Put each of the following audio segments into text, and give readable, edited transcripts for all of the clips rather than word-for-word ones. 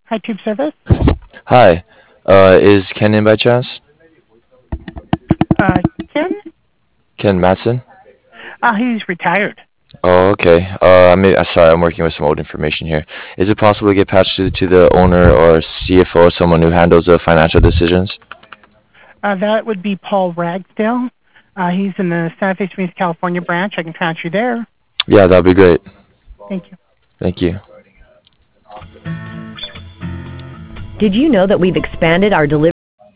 Hi, Tube Service. Hi, is Ken in by chance? Uh, Ken? Ken Matson? He's retired. Oh, okay. Sorry, I'm working with some old information here. Is it possible to get patched to the owner or CFO, someone who handles the financial decisions? That would be Paul Ragsdale. He's in the Santa Fe Springs, California branch. I can transfer you there. Yeah, that'd be great. Thank you. Thank you. Did you know that we've expanded our delivery?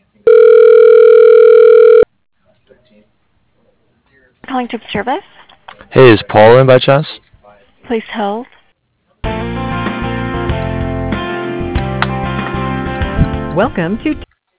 Calling to service. Hey, is Paul in by chance? Please hold. Welcome to.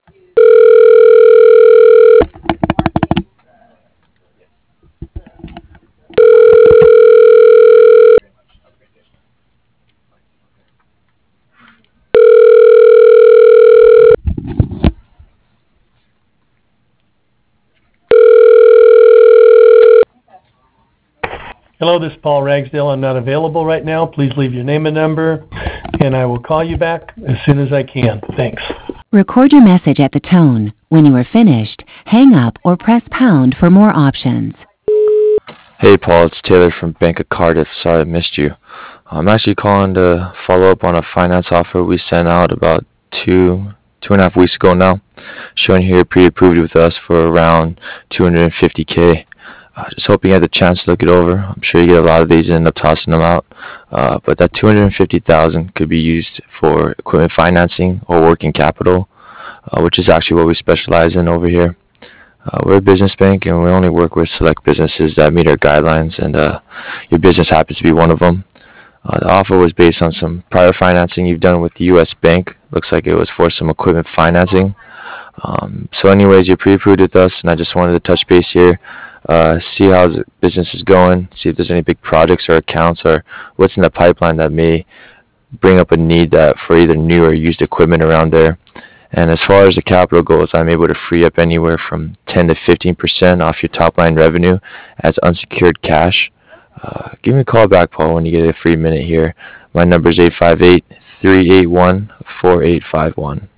Hello, this is Paul Ragsdale. I'm not available right now. Please leave your name and number, and I will call you back as soon as I can. Thanks. Record your message at the tone. When you are finished, hang up or press pound for more options. Hey, Paul, it's Taylor from Bank of Cardiff. Sorry I missed you. I'm actually calling to follow up on a finance offer we sent out about two and a half weeks ago now, showing here pre-approved with us for around 250K. Just hoping you had the chance to look it over. I'm sure you get a lot of these and end up tossing them out. But that 250,000 could be used for equipment financing or working capital, which is actually what we specialize in over here. We're a business bank and we only work with select businesses that meet our guidelines, and your business happens to be one of them. The offer was based on some prior financing you've done with the U.S. Bank. Looks like it was for some equipment financing. So anyways, you're pre-approved with us, and I just wanted to touch base here, see how the business is going, see if there's any big projects or accounts or what's in the pipeline that may bring up a need that for either new or used equipment around there. And as far as the capital goes, I'm able to free up anywhere from 10 to 15% off your top line revenue as unsecured cash. Give me a call back, Paul, when you get a free minute here. My number is 858-381-4851.